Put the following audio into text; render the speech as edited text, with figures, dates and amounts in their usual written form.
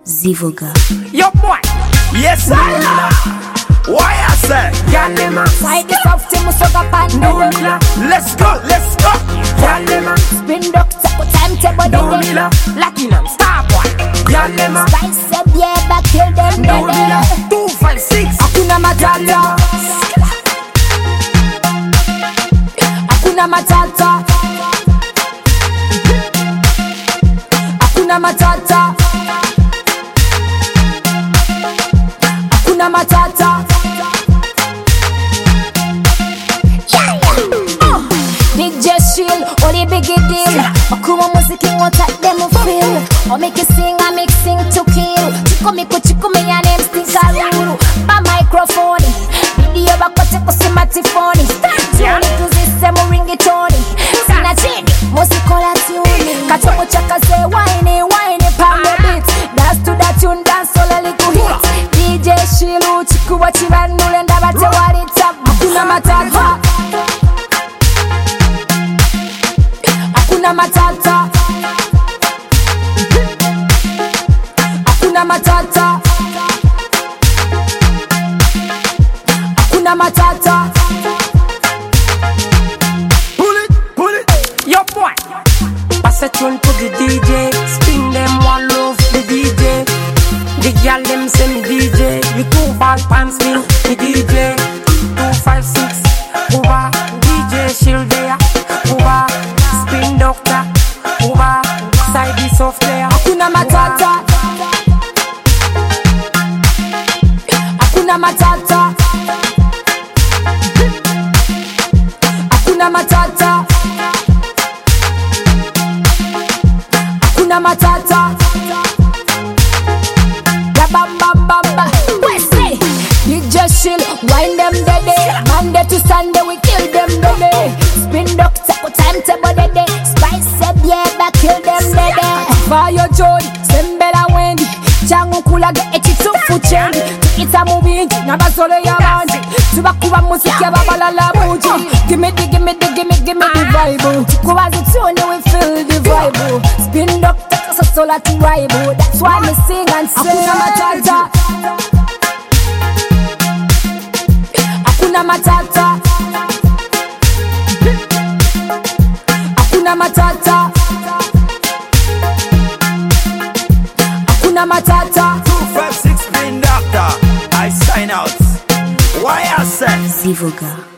Zivoga. Yo boy, yes sir. Why I say? Yalema, side the soft to musoga pandemila. Let's go. Yalema, spin doctor, timetable Domila, Latinum, Star Boy. Yalema, Spice up, yeah, back kill them, Domila, 256. Hakuna Matata. Hakuna Matata. Hakuna Matata. Hakuna Matata. DJ Shield, only biggie deal. Akuma muziki ngota demo feel. O make you sing, I make sing to kill. Chico me ya name stinkaruru. Ba microphone, video bakote kusimati phone. Tuni tuzisemu ringitoni. Sina chini, musikola tuni. Kachomo chakaze wine pambe beat. Dance to that tune, dance solo liku hit. DJ Shield, chiku wa chiranule ndabate walita. Hakuna Matata. Hakuna Matata. Hakuna Matata. Hakuna Matata. Pull it. Yo boy, pass a tune to the DJ. Spin them one love the DJ. The girl them say me DJ. You 2 ball pants me DJ. 256 over DJ Shield there. Over spin doctor. Over side the software. Hakuna Matata. Hakuna Matata. Hakuna Matata. Hakuna Matata. Ya bam bam bam bam. Wesley, DJ Shield, wind them dead. Monday to Sunday we kill them dead. Spin doctor, timetable dead. Spice up, yeah, back kill them dead. Fire Joy, Sembela Wendy. Changu kulaga ekitufu chendi. Tukita mubingi, nabasole ya bandi. Tubakuba musiki ya babalala buji. Give me the vibe. Tukubazi tune, we feel the vibe. Spin doctor, sola to rival. That's why me sing and sing. Hakuna Matata. Hakuna Matata. Hakuna Matata. Hakuna Matata. 256 Green Doctor. I sign out. Why I say? Zivoga.